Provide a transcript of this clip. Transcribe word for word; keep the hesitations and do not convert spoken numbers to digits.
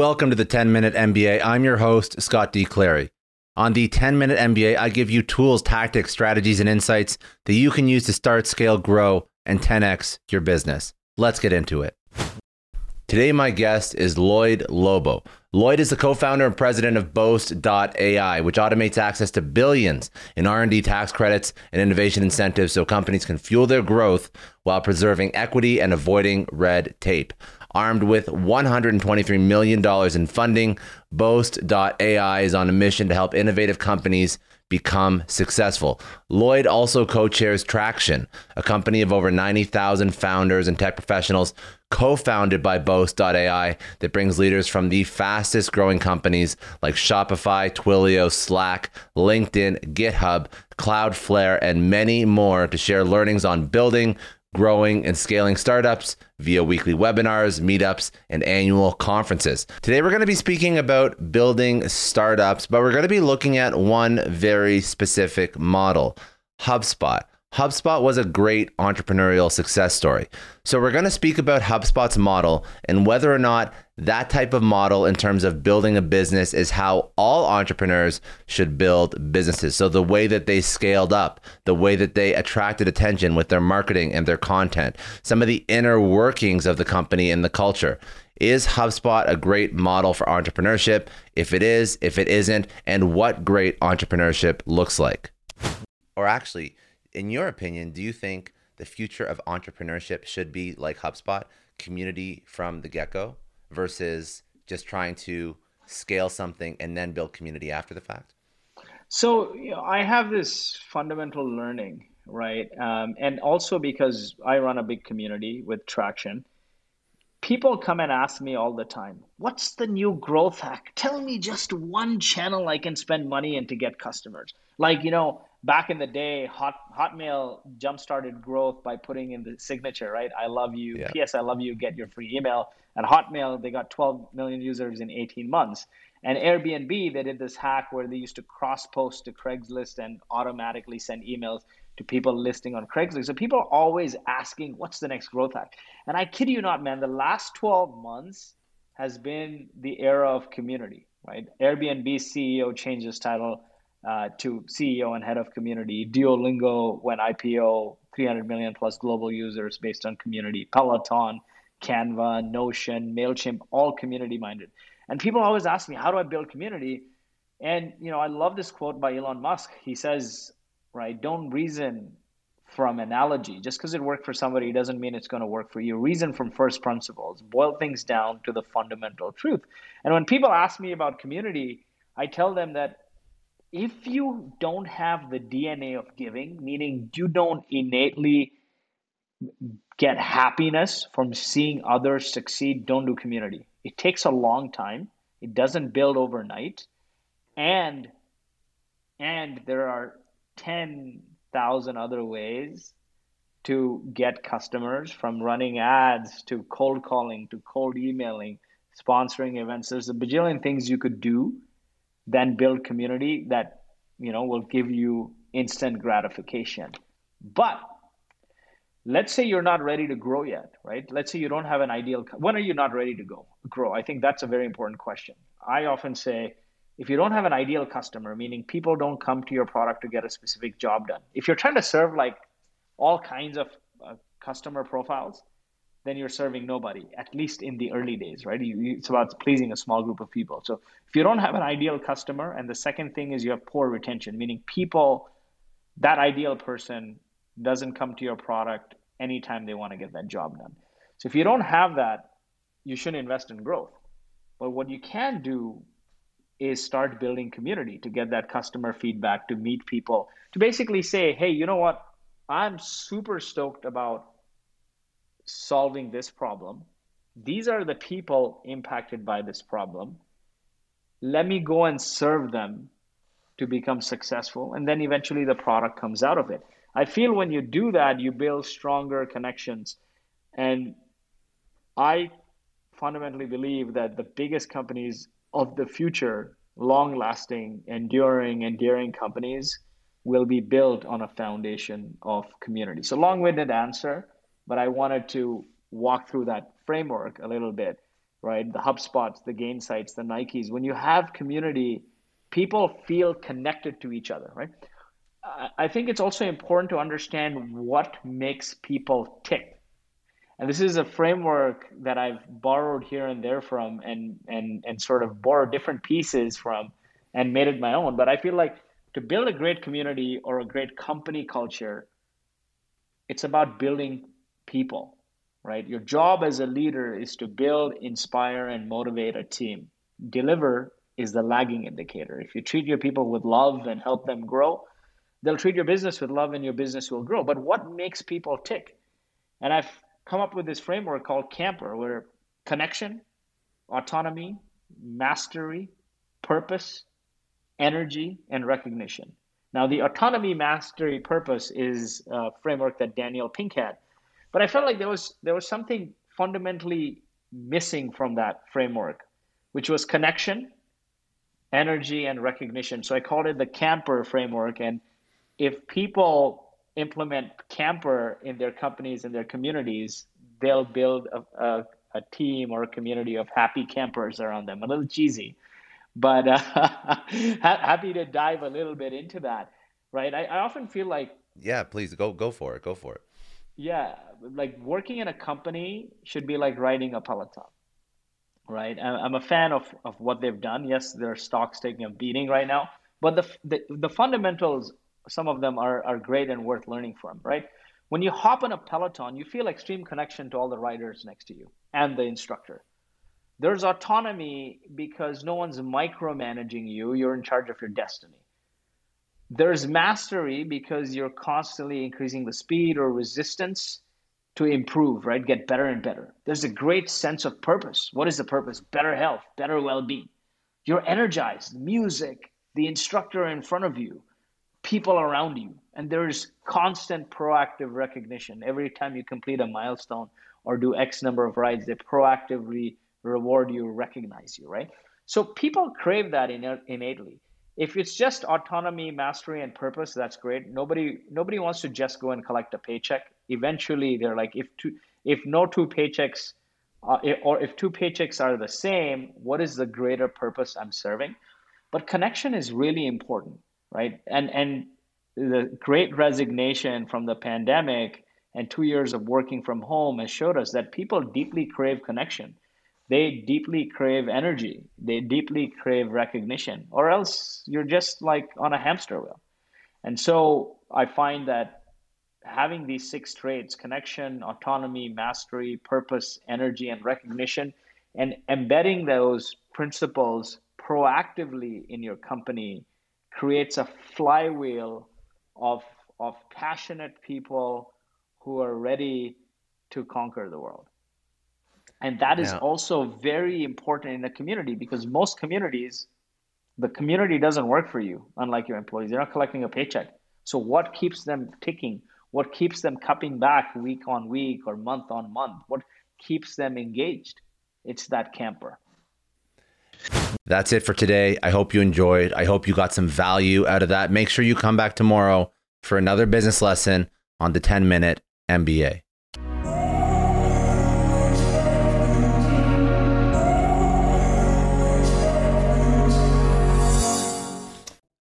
Welcome to the ten minute M B A. I'm your host, Scott D. Clary. On the ten minute M B A, I give you tools, tactics, strategies, and insights that you can use to start, scale, grow, and ten X your business. Let's get into it. Today, my guest is Lloyd Lobo. Lloyd is the co-founder and president of Boast dot A I, which automates access to billions in R and D tax credits and innovation incentives so companies can fuel their growth while preserving equity and avoiding red tape. Armed with one hundred twenty-three million dollars in funding, Boast dot A I is on a mission to help innovative companies become successful. Lloyd also co-chairs Traction, a company of over ninety thousand founders and tech professionals co-founded by Boast dot A I that brings leaders from the fastest growing companies like Shopify, Twilio, Slack, LinkedIn, GitHub, Cloudflare, and many more to share learnings on building, growing, and scaling startups via weekly webinars, meetups, and annual conferences. Today, we're going to be speaking about building startups, but we're going to be looking at one very specific model, HubSpot. HubSpot was a great entrepreneurial success story. So we're going to speak about HubSpot's model and whether or not that type of model in terms of building a business is how all entrepreneurs should build businesses. So the way that they scaled up, the way that they attracted attention with their marketing and their content, some of the inner workings of the company and the culture. Is HubSpot a great model for entrepreneurship? If it is, if it isn't, and what great entrepreneurship looks like? Or actually, in your opinion, do you think the future of entrepreneurship should be like HubSpot, community from the get-go, versus just trying to scale something and then build community after the fact? So, you know, I have this fundamental learning, right? Um, and also because I run a big community with Traction, people come and ask me all the time, what's the new growth hack? Tell me just one channel I can spend money in to get customers. Like, you know, back in the day, Hot, Hotmail jump-started growth by putting in the signature, right? I love you. Yeah. P S. I love you. Get your free email. At Hotmail, they got twelve million users in eighteen months. And Airbnb, they did this hack where they used to cross-post to Craigslist and automatically send emails to people listing on Craigslist. So people are always asking, what's the next growth hack? And I kid you not, man, the last twelve months has been the era of community, right? Airbnb C E O changed his title uh, to C E O and head of community. Duolingo went I P O, three hundred million plus global users based on community. Peloton, Canva, Notion, MailChimp, all community minded. And people always ask me, how do I build community? And, you know, I love this quote by Elon Musk. He says, right, don't reason from analogy. Just because it worked for somebody doesn't mean it's going to work for you. Reason from first principles. Boil things down to the fundamental truth. And when people ask me about community, I tell them that if you don't have the D N A of giving, meaning you don't innately get happiness from seeing others succeed, don't do community. It takes a long time. It doesn't build overnight. And and there are ten thousand other ways to get customers, from running ads to cold calling to cold emailing, sponsoring events. There's a bajillion things you could do than build community that, you know, will give you instant gratification. But let's say you're not ready to grow yet, right? Let's say you don't have an ideal. When are you not ready to go grow? I think that's a very important question. I often say, if you don't have an ideal customer, meaning people don't come to your product to get a specific job done. If you're trying to serve like all kinds of uh, customer profiles, then you're serving nobody, at least in the early days, right? You, you, it's about pleasing a small group of people. So if you don't have an ideal customer, and the second thing is you have poor retention, meaning people, that ideal person doesn't come to your product anytime they want to get that job done. So if you don't have that, you shouldn't invest in growth. But what you can do is start building community to get that customer feedback, to meet people, to basically say, hey, you know what? I'm super stoked about solving this problem. These are the people impacted by this problem. Let me go and serve them to become successful. And then eventually the product comes out of it. I feel when you do that, you build stronger connections. And I fundamentally believe that the biggest companies of the future, long-lasting, enduring, endearing companies, will be built on a foundation of community. So long-winded answer, but I wanted to walk through that framework a little bit right? The HubSpots, the Gainsights, the Nikes. When you have community, people feel connected to each other, right? I think it's also important to understand what makes people tick. And this is a framework that I've borrowed here and there from and and and sort of borrowed different pieces from and made it my own. But I feel like to build a great community or a great company culture, it's about building people, right? Your job as a leader is to build, inspire, and motivate a team. Deliver is the lagging indicator. If you treat your people with love and help them grow, they'll treat your business with love and your business will grow. But what makes people tick? And I've come up with this framework called Camper, where connection, autonomy, mastery, purpose, energy, and recognition. Now, the autonomy, mastery, purpose is a framework that Daniel Pink had. But I felt like there was there was something fundamentally missing from that framework, which was connection, energy, and recognition. So I called it the Camper framework. And if people implement Camper in their companies and their communities, they'll build a, a, a team or a community of happy campers around them. A little cheesy, but uh, happy to dive a little bit into that, right? I, I often feel like, yeah, please go go for it. Go for it. Yeah, like working in a company should be like riding a Peloton, right? I'm a fan of of what they've done. Yes, their stock's taking a beating right now, but the the, the fundamentals, some of them are, are great and worth learning from, right? When you hop on a Peloton, you feel extreme connection to all the riders next to you and the instructor. There's autonomy because no one's micromanaging you. You're in charge of your destiny. There's mastery because you're constantly increasing the speed or resistance to improve, right? Get better and better. There's a great sense of purpose. What is the purpose? Better health, better well-being. You're energized. Music, the instructor in front of you, people around you, and there's constant proactive recognition. Every time you complete a milestone or do X number of rides, they proactively reward you, recognize you, right? So people crave that innately. If it's just autonomy, mastery, and purpose, that's great. Nobody nobody wants to just go and collect a paycheck. Eventually, they're like, if two, if no two paychecks, uh, or if two paychecks are the same, what is the greater purpose I'm serving? But connection is really important, right? And and the great resignation from the pandemic and two years of working from home has showed us that people deeply crave connection. They deeply crave energy. They deeply crave recognition, or else you're just like on a hamster wheel. And so I find that having these six traits, connection, autonomy, mastery, purpose, energy, and recognition, and embedding those principles proactively in your company creates a flywheel of, of passionate people who are ready to conquer the world. And that is yeah. also very important in a community, because most communities, the community doesn't work for you, unlike your employees. They're not collecting a paycheck. So what keeps them ticking? What keeps them coming back week on week or month on month? What keeps them engaged? It's that camper. That's it for today. I hope you enjoyed. I hope you got some value out of that. Make sure you come back tomorrow for another business lesson on the ten minute M B A.